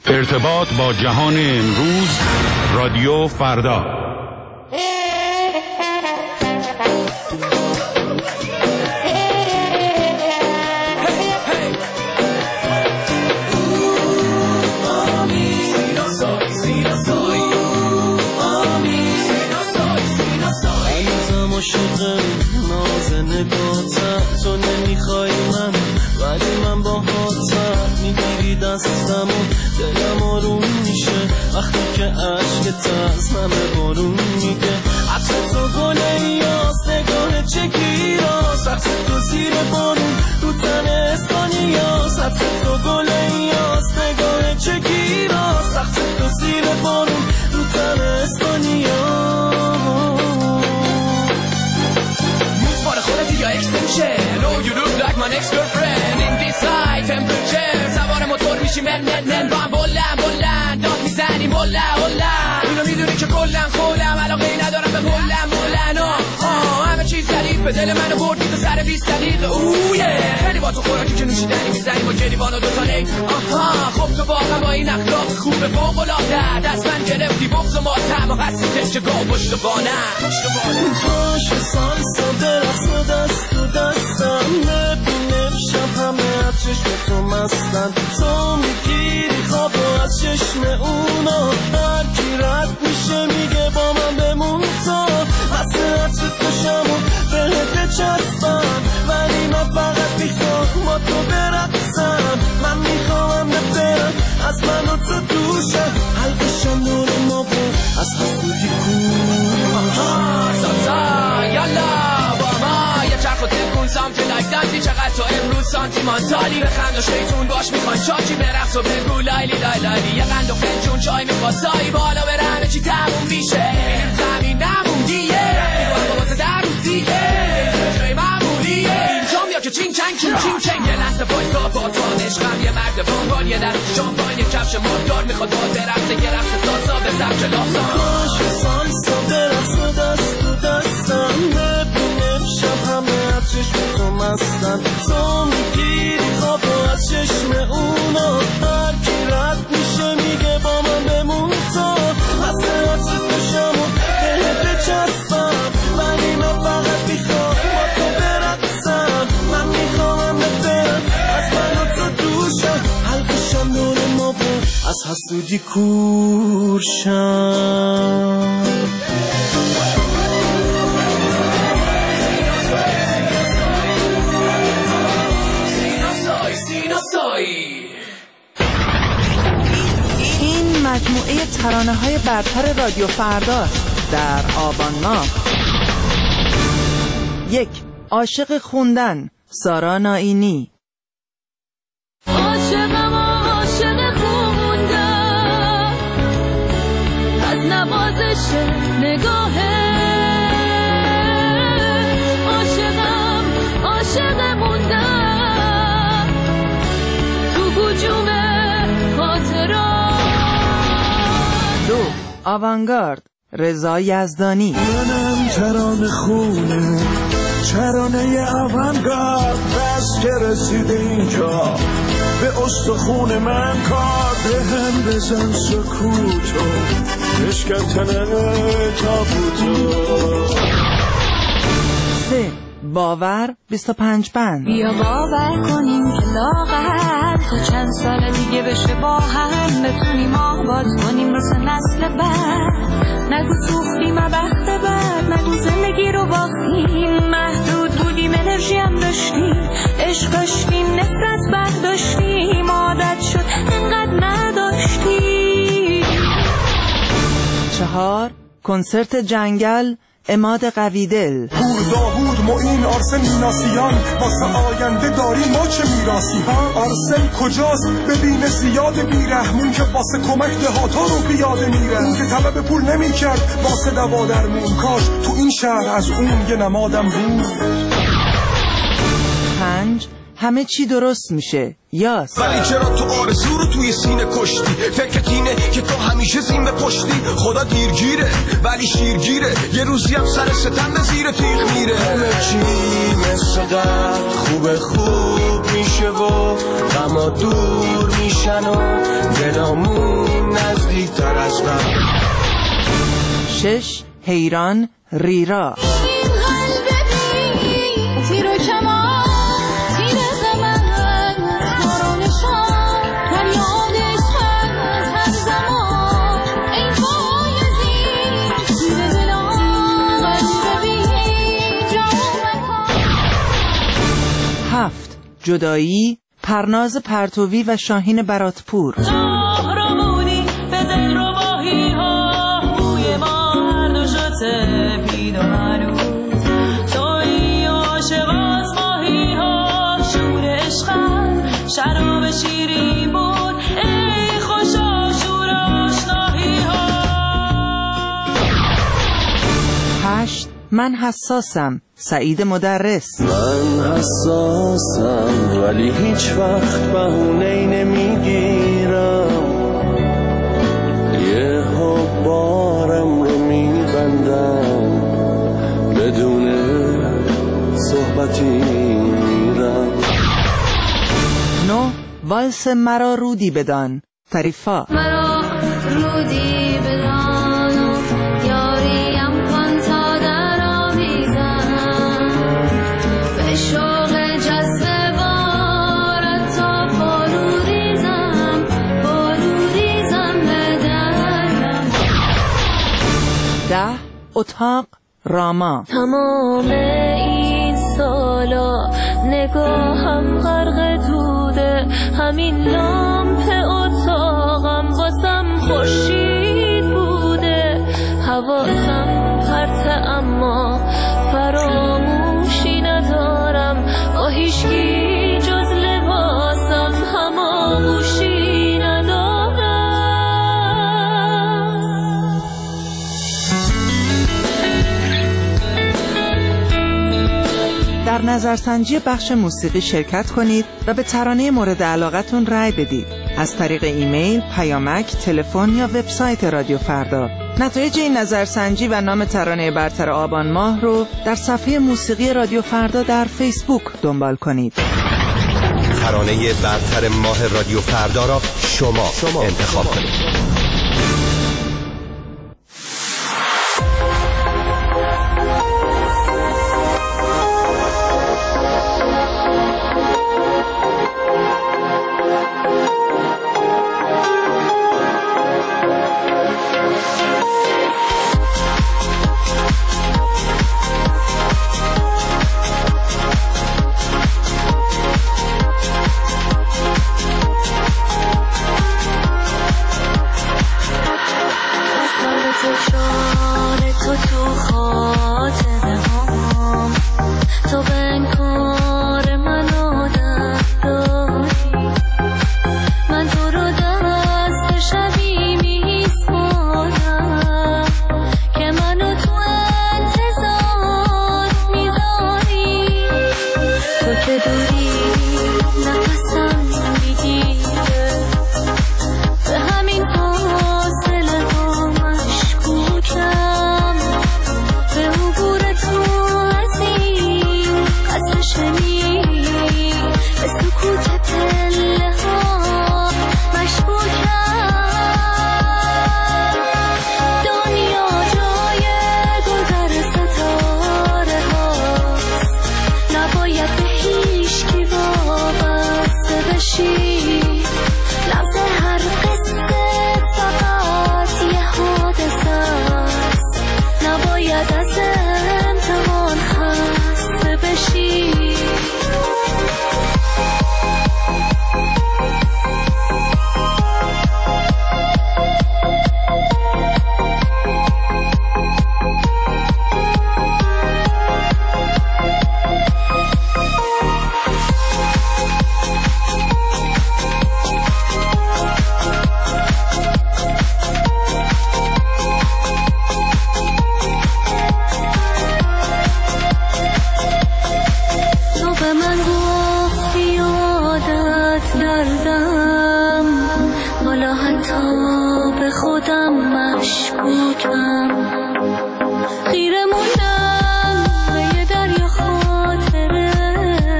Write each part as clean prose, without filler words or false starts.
ارتباط با جهان امروز، رادیو فردا. عاشق ناز نگاتم، تو نمیخوای من ولی من با هاتم. میگیری دستم و دلم آروم میشه وقتی که عشقت از همه بارون میگه. عطر تو گله یاست، نگاه چگیراست، عطر تو زیر بارون رو تن اسپانیاست. عطر تو گله یاست، نگاه چگیراست، عطر تو زیر بارون رو تن اسپانیاست. یا extension, oh you look like my next girlfriend in this high temperature. سوار موتور میشی من با هم بلند داد میزنیم هلا اینو میدونی که کلن خولم علاقه ندارم به بلند همه چیز ردیف به دل منو بردی تو سر 20 دقیقه. اوه خیلی با تو خوراکی که نوشیدنی میزنیم با گریبان و دوتا نیک. خب تو واقعا با این اخلاق خوبه فوق‌العاده دست من گرفتی بغض و ماتم و هستی تشگاه پشت بانم. پاش سالسا درخص و دست و دستم ببینم شب همه از چشم تو مستن. تو میگیری خواب و از چشم اونا هر کی رد میشه میگه با من بمون. تو واسه عطر پشم و بهت بچسبم ولی من فقط میخوام با تو برقصم. من میخوام برم از من و تو دوشم حلقشم دور ما بود از حسودی یالا با ما یه چرخ و تکون سامتی لایک دانتی. چقدر تو امروز سانتیمانتالی بخند و شیطون باش میخوان چاچی برقص و بگو لایلی یه قند و فنجون چای میخواد سایی بالا بره همه چی تموم میشه زمین نموندیه با واسه در روزیه جای معمولیه اینجام یا که چین چنگ یه لحظه بایستا با تو عشقم یه مرد بانگان یه دست شامپان یه کفش ماردار میخواد با درخصه یه رقص سالسا به سبک لافسان. پاش سالسا درخص و دست و دستم ببینم شب همه از چشم تو مستن. تو میگیری خواب و از چشم اونا هر کی رد میشه میگه با من بمون. تو واسه عطر پشم و بهت بچسبم ولی من فقط میخوام با تو برقصم. من میخوام برم از من و تو دوشم حلقشم دور ما بود از حسودی کورشم. این مجموعه ترانه‌های برتر رادیو فرداست در آبان ماه. 1. عاشق خوندن، سارا نائینی. عاشق خوندن از نوازش نگاهه. عاشق موندن تو گجوم خاطرات. 2. آوانگارد، رضا یزدانی. منم ترانه خونه، ترانه آوانگارد. بس که رسید اینجا به استخون من کار به هم بزن سکوتو بشکن تنه تابوتو. 3. باور 25 بند. بیا باور کنیم که لاغر تا چند سال دیگه بشه با هم بتونیم آباد کنیم مثل نسل بعد. نگو سوختیم بخت بعد، نگو زندگی رو باختیم، محدود بودیم انرژی هم داشتیم، عشق داشتیم نفرت برداشتیم، عادت شد انقدر نداشتیم. 4. کنسرت جنگل، عماد قویدل. پور داوود معین آرسن میناسیان واسه آینده داریم ما چه میراسی ها. آرسن کجاست ببینه زیاد بیرحمون که واسه کمک دهاتا رو پیاده میره. اون که طلب پول نمی کرد واسه دوا درمون، کاش تو این شهر از اون یه نمادم بود. 5. همه چی درست میشه، یاس. ولی چرا تو آرزو رو توی سینه کشتی؟ فکرت اینه که تو همیشه زین به پشتی. خدا دیرگیره ولی شیرگیره، یه روزی هم سر ستم به زیر تیغ میره. همه چی مثل قبل خوب میشه و غما دور میشن و دلا همون نزدیکتر از قبل. 6. حیران ریرا. جدایی پرناز پرتوی و شاهین براتپور. شراب شیرین بود ای خوشا شور آشنایی ها. 8. من حساسم سعید مدرس. من حساسم ولی هیچ وقت بهونه‌ای نمیگیرم، یه بارم رو میبندم بدون صحبتی میرم. 9. والس مرا رودی بدان فریفا. مرا رودی بدان و یاریم کن تا در آویزم، به شوق جذب بارت تا فروریزم به درم. 10. اتاق راما. تمام این سالا نگاهم غرق دوده، همین لامپ اتاقم واسم خورشید بوده، حواسم پرته اما فراموشی ندارم، با هیچکی جز لباسم هماغوشی ندارم. در نظرسنجی بخش موسیقی شرکت کنید و به ترانه مورد علاقتون رأی بدید از طریق ایمیل، پیامک، تلفن یا وبسایت رادیو فردا. نتایج این نظرسنجی و نام ترانه برتر آبان ماه رو در صفحه موسیقی رادیو فردا در فیسبوک دنبال کنید. ترانه برتر ماه رادیو فردا را شما انتخاب کنید.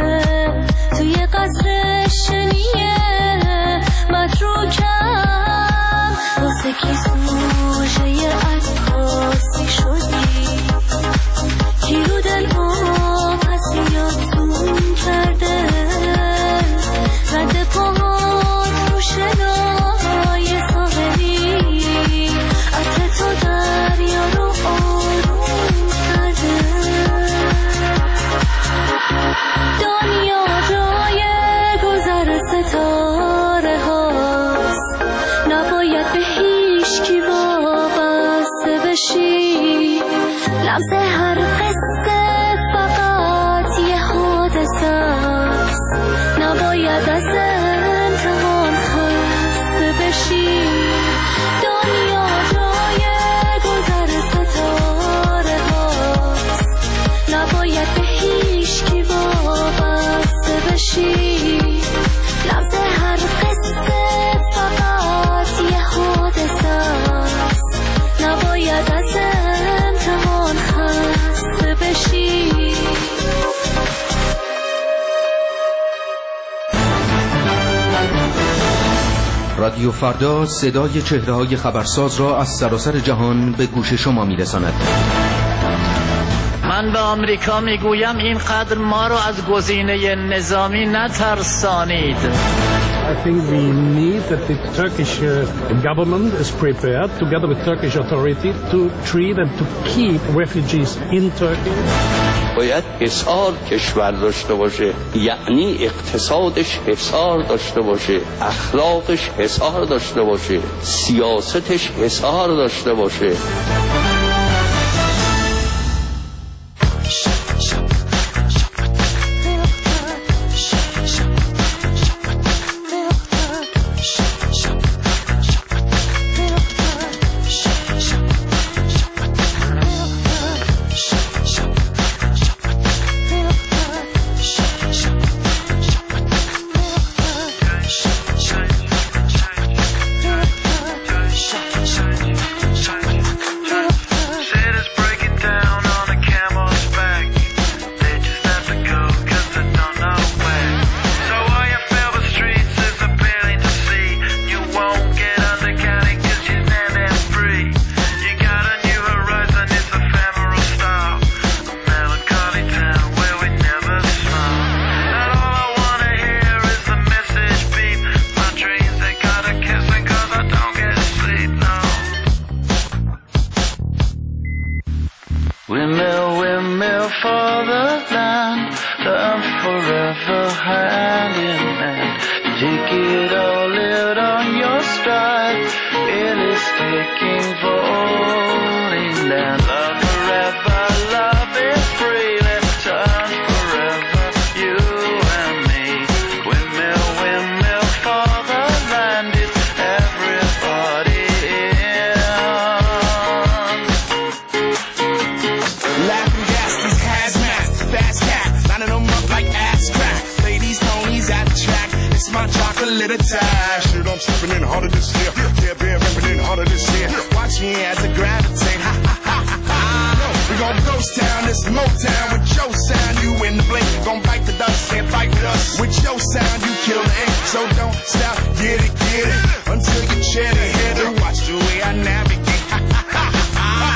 شنیه متروکم به هیچ کی وابسته بشی، لمس هر قصه فقط یه حادثه است، نباید از امتحان خسته بشی. دنیا جای گذر ستاره هاست، نباید به هیچ کی وابسته بشی، لمس هر قصه فقط یه حادثه است، نباید از امتحان خسته بشی. رادیو فردا صدای چهره‌های خبرساز را از سراسر جهان به گوش شما می‌رساند. من به آمریکا میگویم اینقدر ما رو از گزینه نظامی نترسانید. I think we need that the Turkish government is prepared together with Turkish authority to treat and to keep refugees in Turkey. باید حصار کشور داشته باشه، یعنی اقتصادش حصار داشته باشه، اخلاقش حصار داشته باشه، سیاستش حصار داشته باشه. Windmill for the land, and forever hand in hand. Take it all out on your stride, it is taking falling down. Love forever, love is free, let's turn forever, you and me. Windmill for the land, it's everybody in. Laughing gas, these hazmats, fast cat, lining them up like ass crack. Ladies, ponies at the track, it's my chocolate attack. Shit, I'm stepping in harder this year. Yeah, been repping in harder this year. Watch me as I gravitate, ha ha ha ha ha. We gon' ghost town, this Motown with your sound. You in the blink, gon' bite the dust, can't fight with us. With your sound, you kill the ink, so don't stop, get it, until you cheer the head and watch the way I navigate. Ha ha ha ha ha.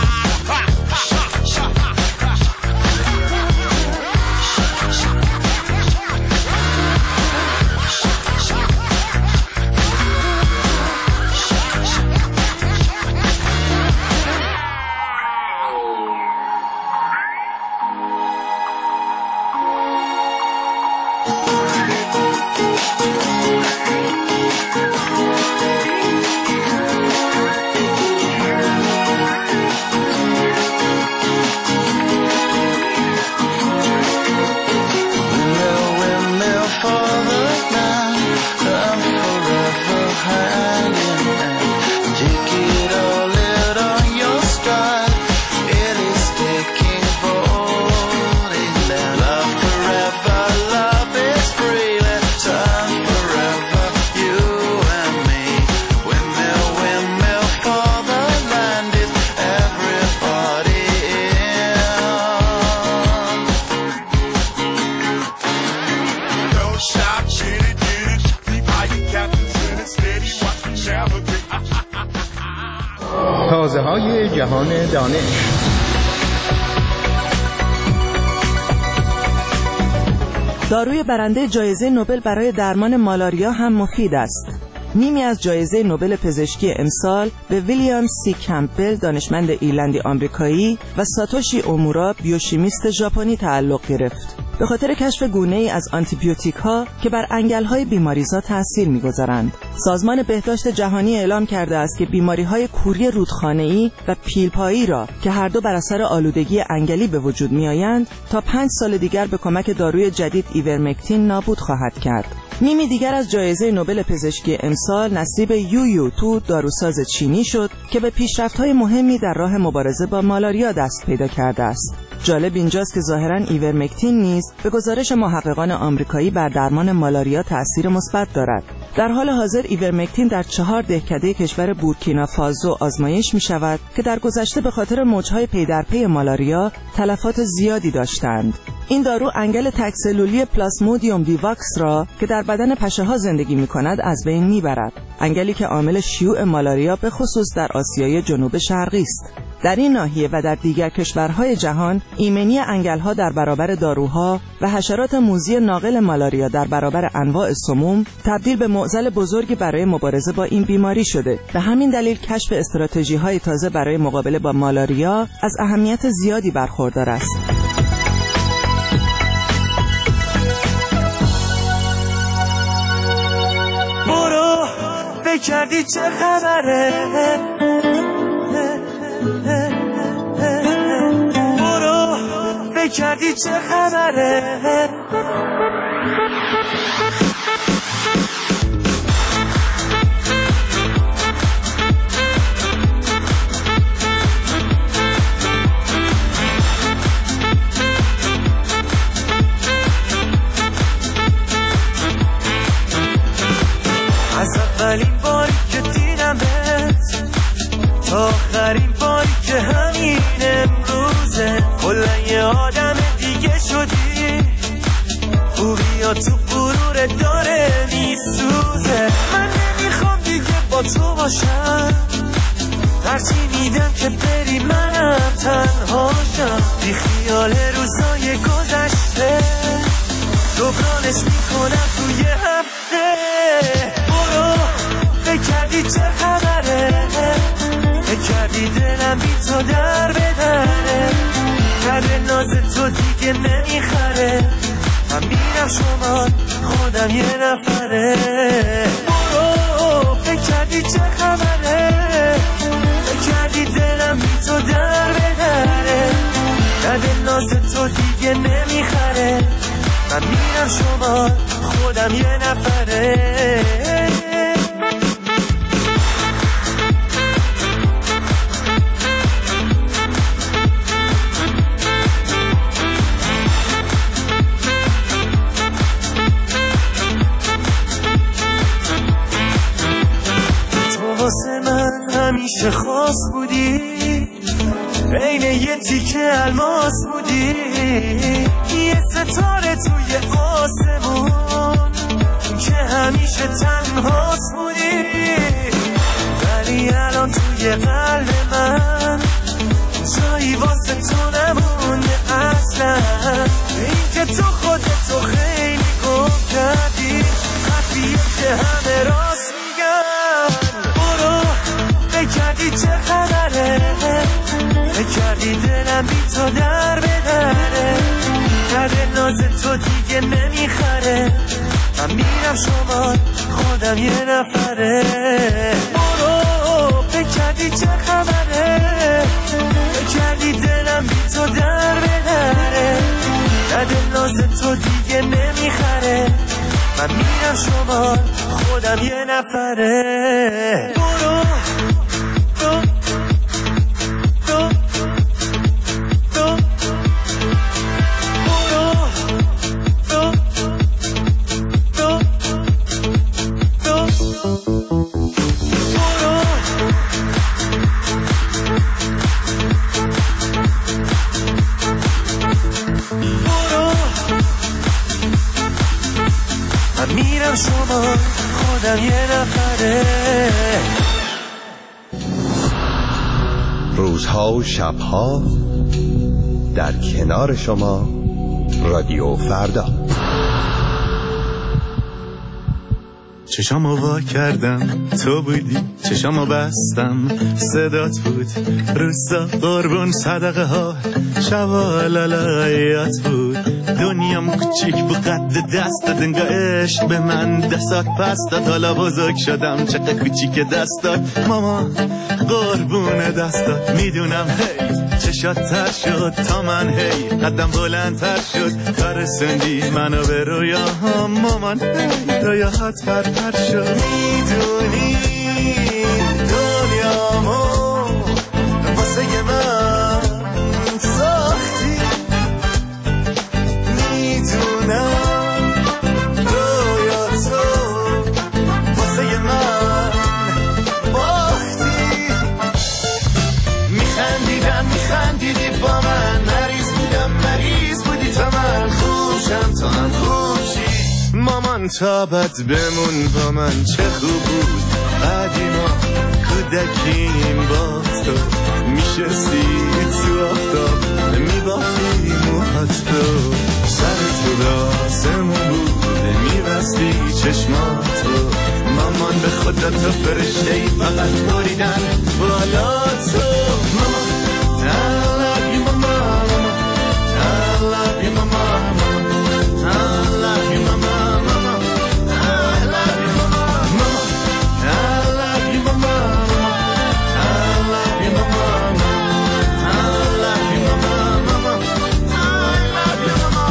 تازه‌های جهان دانش. داروی برنده جایزه نوبل برای درمان مالاریا هم مفید است. نیمی از جایزه نوبل پزشکی امسال به ویلیام سی کمپبل دانشمند ایرلندی آمریکایی و ساتوشی اومورا بیوشیمیست ژاپنی تعلق گرفت. به خاطر کشف گونه‌ای از آنتیبیوتیک‌ها که بر انگل‌های بیماریزا تأثیر می‌گذارند. سازمان بهداشت جهانی اعلام کرده است که بیماری‌های کوری رودخانه‌ای و پیلپایی را که هر دو بر اثر آلودگی انگلی به وجود می‌آیند تا 5 سال دیگر به کمک داروی جدید ایورمکتین نابود خواهد کرد. نیمی دیگر از جایزه نوبل پزشکی امسال نصیب یویو تو داروساز چینی شد که به پیشرفت‌های مهمی در راه مبارزه با مالاریا دست پیدا کرده است. جالب اینجاست که ظاهراً ایورمکتین نیز به گزارش محققان آمریکایی بر درمان مالاریا تأثیر مثبت دارد. در حال حاضر ایورمکتین در 4 دهکده کشور بورکینافاسو آزمایش می شود که در گذشته به خاطر موجهای پی در پی مالاریا تلفات زیادی داشتند. این دارو انگل تک‌سلولی پلاسمودیوم ویواکس را که در بدن پشه‌ها زندگی می‌کند از بین می‌برد. انگلی که عامل شیوع مالاریا به خصوص در آسیای جنوب شرقی است. در این ناحیه و در دیگر کشورهای جهان ایمنی انگل‌ها در برابر داروها و حشرات موذی ناقل مالاریا در برابر انواع سموم تبدیل به معضل بزرگی برای مبارزه با این بیماری شده. به همین دلیل کشف استراتژی‌های تازه برای مقابله با مالاریا از اهمیت زیادی برخوردار است. برو فکر کردی چه خبره، برو فکر کردی چه خبره، از اولین باری که دیدمت تا آخرین باری که همین امروزه کلا یه آدم دیگه شدی، خوبیا تو غرور داره میسوزه. من نمیخوام دیگه با تو باشم، ترجیح میدم که بری منم تنهاشم، بی خیال روزای گذشته جبرانش میکنم توی هفته. برو فکر کردی چه خبره، فکر کردی دلم بی تو در بدره، کرده ناز تو دیگه نمیخره، من میرم شما خودم یه نفره. برو فکر کردی چه خبره، فکر کردی دلم بی تو در بدره، کرده ناز تو دیگه نمیخره، من میرم شما خودم یه نفره. تو واسه من همیشه خاص بودی، عین یه تیکه الماس بودی، یه ستاره توی آسمون که همیشه تنهاست بودی، ولی الان توی قلب من جایی واسه تو نمونده اصلا. این که تو خودتو خیلی گم کردی، حرفیه که همه راست میگن. برو فکر کردی چه خبره، فکر کردی دلم بی تو در بدره، کرده ناز تو دیگه نمیخره، من میرم شما خودم یه نفره. برو فکر کردی چه خبره، فکر کردی دلم بی تو در بدره، کرده ناز تو دیگه نمیخره، من میرم شما خودم یه نفره. برو شما خودم یه نفره. روزها و شبها در کنار شما رادیو فردا. چشامو وا کردم تو بودی، چشامو بستم صدات بود، روستا قربون صدقه ها، شبا لالایت بود، دنیام کوچیک بود قد دستت، انگار عشق به من دستات پس داد، حالا بزرگ شدم چقدر کوچیک دستات، ماما قربون دستات، میدونم هی چشات تر شد تا من، هی قدم بلندتر شد تا رسوندی منو به رویاهام، مامان رویاهات پرپر شد، میدونی دنیامو واسه من ساختی، میدونم رویاتو واسه من باختی، میخندیدی با من، مریض بودم مریض بودی تا من، خوشم تا هم خوب شی، مامان تا بد بمون با من، چه خوب بود قدیما کودکیم با تو، میشستی تو آفتاب میبافتی موهات رو، سر تو راسمون بود میبستی چشماتو، مامان به خدا تو فرشتهی فقط بریدن بالا تو، مامان I love you mama, I love you mama, I love you mama, I love you mama, I love you mama, I love you mama, I love you mama, I love you mama.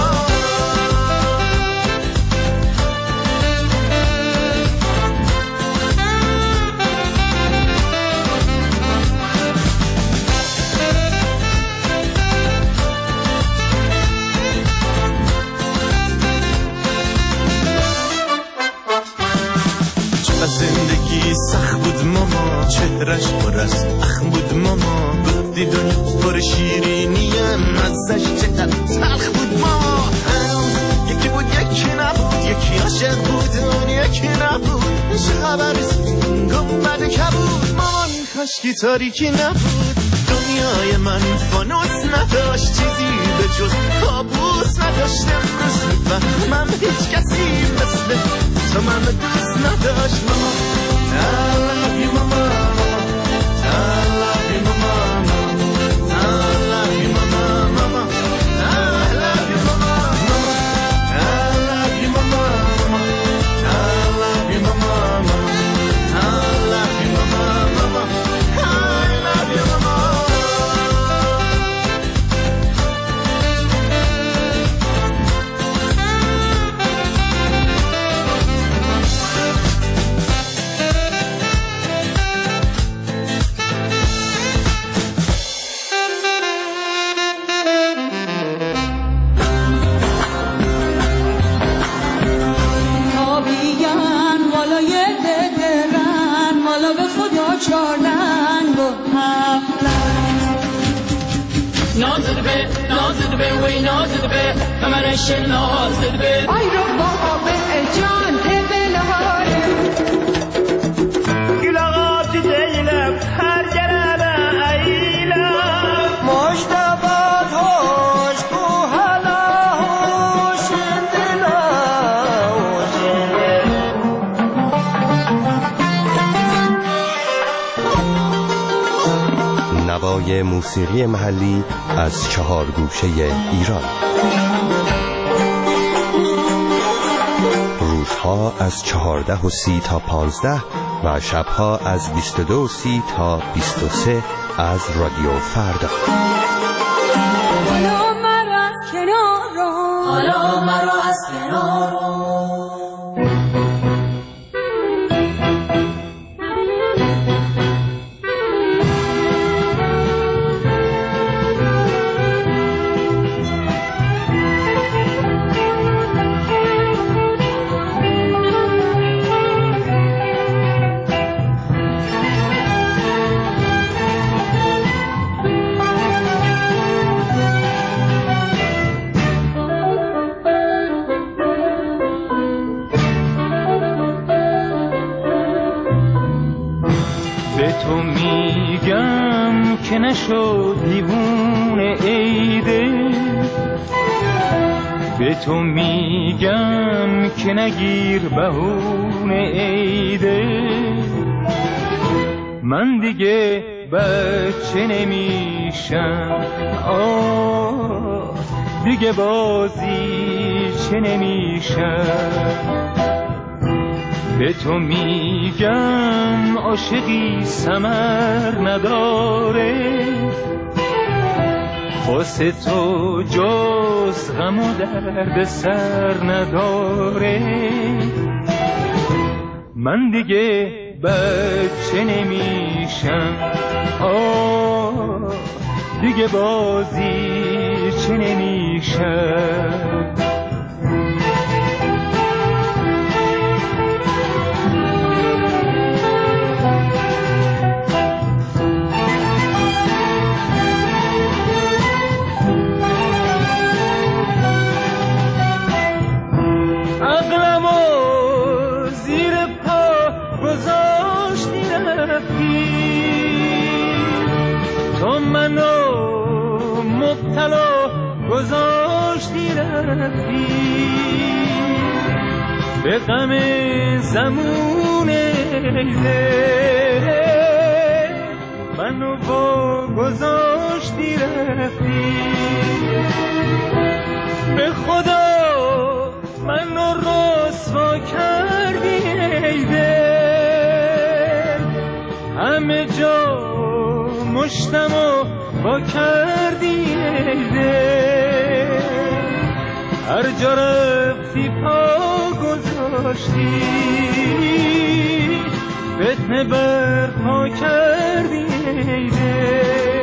زندگی سخت بود ماما، چهرش پر از اخم بود ماما، گفتی دنیا پر شیرینیه، مزش چقدر تلخ بود ماما، هنوز یکی بود یکی نبود، یکی عاشق بود اون یکی نبود، چه خبرست گنبد کبود، مامان کاشکی تاریکی نبود، دنیای من فانوس نداشت، چیزی به جز کابوس نداشتم، مثل من هیچ کسی مثل تو من دوست نداشت، ماما I love you mama, I love you mama, I love you mama, mama, I love you mama, I love you mama, I love you mama, I love you mama, mama, I love you mama. وی نازد به همرش نازد به آی رو با به جان بلهاره گلاغات دیلم هر جرابه ایلم مشتبات هوش کو حالا هوش دلا نوای موسیقی محلی از 4 گوشه ایران، روزها از 14:30 تا 15 و شبها از 22:30 تا 23 از رادیو فردا. حالا مرا از کنار رو، حالا مرا از کنار رو. نشو دیوونه ایده، به تو میگم که نگیر بهونه ایده، من دیگه بچه نمیشم، دیگه بازی چه نمیشم. به تو میگم عاشقی ثمر نداره، واسه تو جز غم و درد سر نداره. من دیگه بچه نمیشم، دیگه بازی چه نمیشم. تو منو مبتلا گذاشتی رفتی، به غم زمون ایله منو با گذاشتی رفتی. به خدا منو رسوا کردی ایده، همه جا مشتمو با کردی ایده، هر جا رفتی پا گذاشتی، فتنه برپا کردی ایده.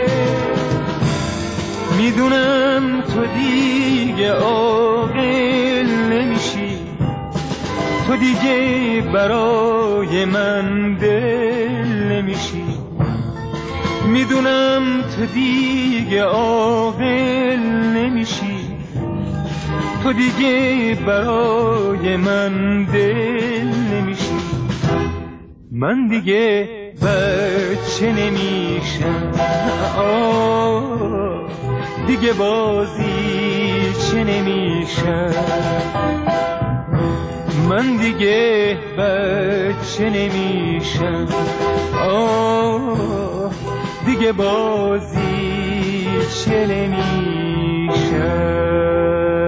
میدونم تو دیگه عاقل نمیشی، تو دیگه برای من دل نمیشی. میدونم تو دیگه عاقل نمیشی، تو دیگه برای من دل نمیشی. من دیگه بچه نمیشم، دیگه بازی چه نمیشم. من دیگه بچه نمیشم، دیگه بازی چه نمیشم.